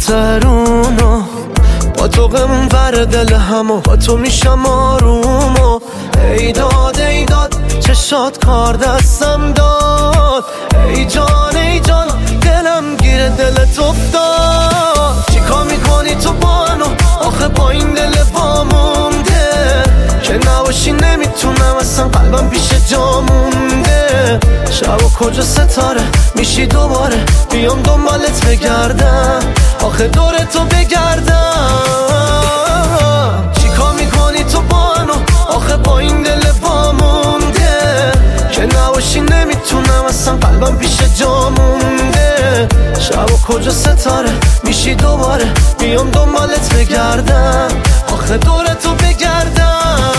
ترونو با تو غمون ور دل همو با تو میشم آرومو ای داد چشات کار دستم داد ای جان دلم گیره دلت افتاد چیکار میکنی تو با منو آخه با این دل وامونده که نباشی نمیتونم اصلا قلبم پیش جا مونده شب و کجا ستاره میشی دوباره بیام دنبالت بگردم آخه دور تو بگردم چیکار میکنی تو با منو آخه با این دل وامونده که نباشی نمیتونم اصلا قلبم پیش جا مونده شب و کجا ستاره میشی دوباره بیام دنبالت بگردم آخه دور تو بگردم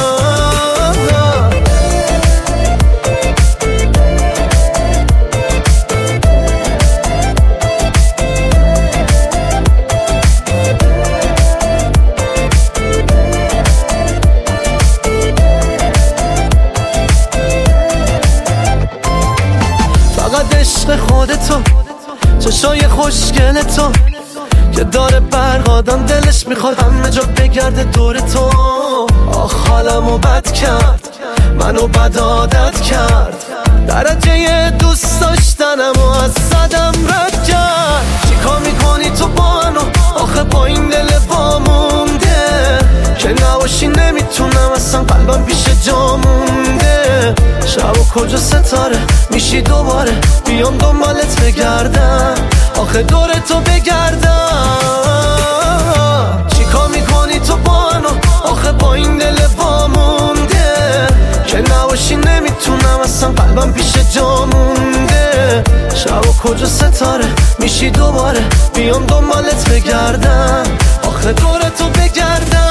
فقط عشق خودتو چشای خوشگل تو که داره برقادم دلش میخواد همه جا بگرده دور تو آخ حالمو بد کرد منو بد عادت کرد درجه دوست داشتنمو از صدم رد کرد چیکار میکنی تو با منو آخه با این دل وامونده که نباشی نمیتونم اصلا قلبم پیش جا مونده شب و کجا ستاره میشی دوباره بیام دنبالت بگردم آخه دور تو بگردم چیکار میکنی تو با منو آخه با این دل وامونده که نباشی نمیتونم اصلا قلبم پیش جا مونده شب و کجا ستاره میشی دوباره بیام دنبالت بگردم آخه دور تو بگردم